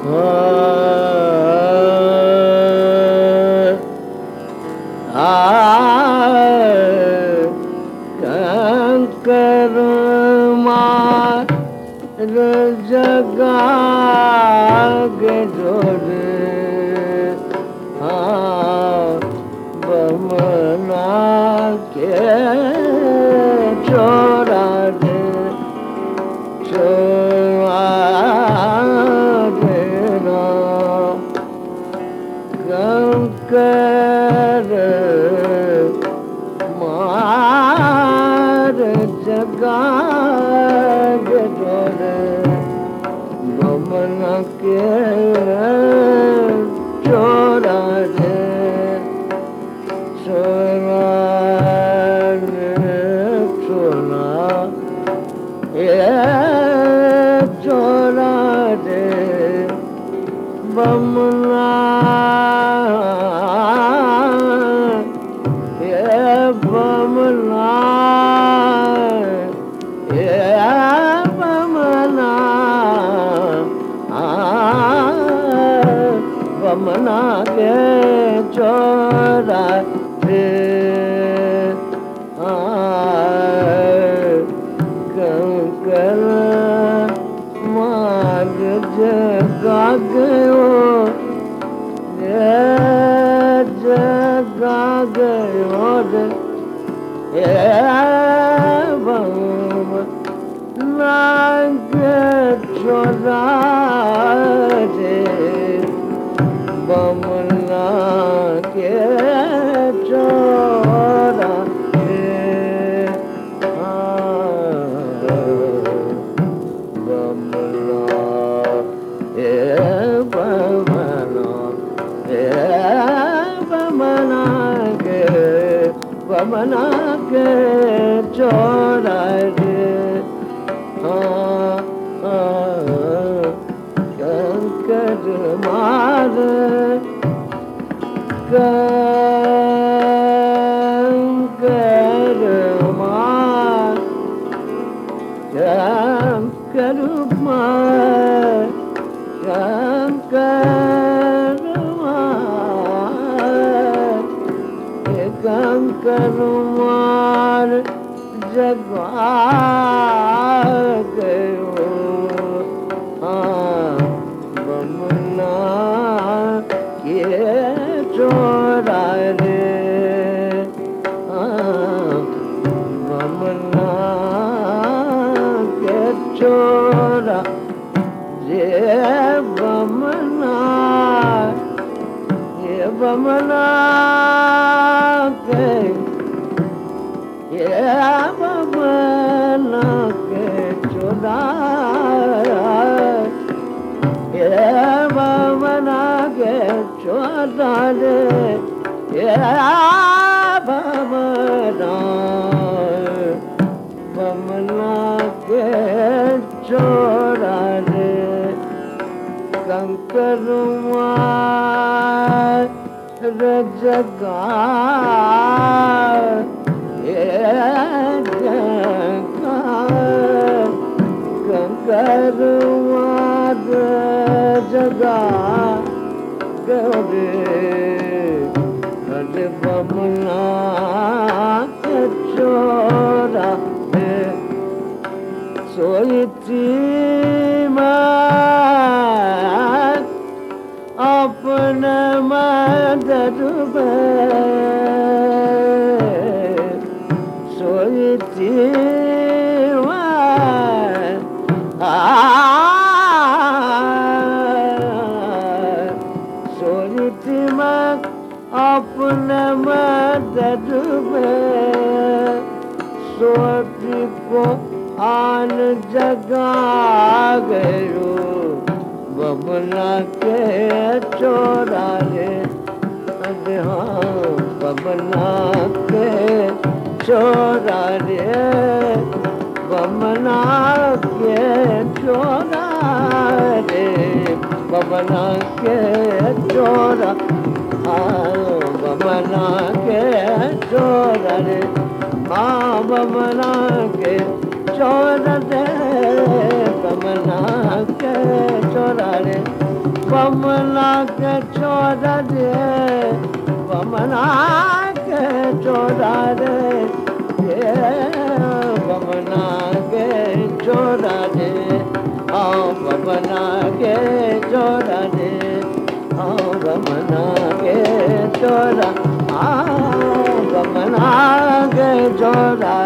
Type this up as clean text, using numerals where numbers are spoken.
कंकर मार जगा जोड़ बमना के छोड़ा दे कंकर मार जगा जोड़ बमना के छोड़ा दे छोड़ा दे बमना बमना बमना बमना के छोड़ा दे कंकर मार जगा गयो जगा गयो बमना के छोड़ा दे बमना के छोड़ा दे बमना बमना बमना के छोड़ा दे कंकर मार कंकर मार कंकर मार कंकर मार कंकर मार जगा गयो बमना के छोड़ा दे बमना के छोड़ा दे बमना ये बमना के बमना के छोड़ा बमना के छोड़ा दे बमना बमना के छोड़ा दे कंकर मार जगा कंकर मार जगा गए बमना के छोड़ा दे सोई थी अपने मदद सोई थी सोई थी अपने मदद सोच को आन जगा गयो बमना के छोड़ा दे बमना के छोड़ा दे बमना के छोड़ा दे बमना के छोड़ा बमना के छोड़ा दे बमना के छोड़ा दे बमना के छोड़ा दे बमना के छोड़ा दे, बमना के छोड़ा दे, बमना के छोड़ा दे, आओ बमना के छोड़ा दे, आओ बमना के छोड़ा, आओ बमना के छोड़ा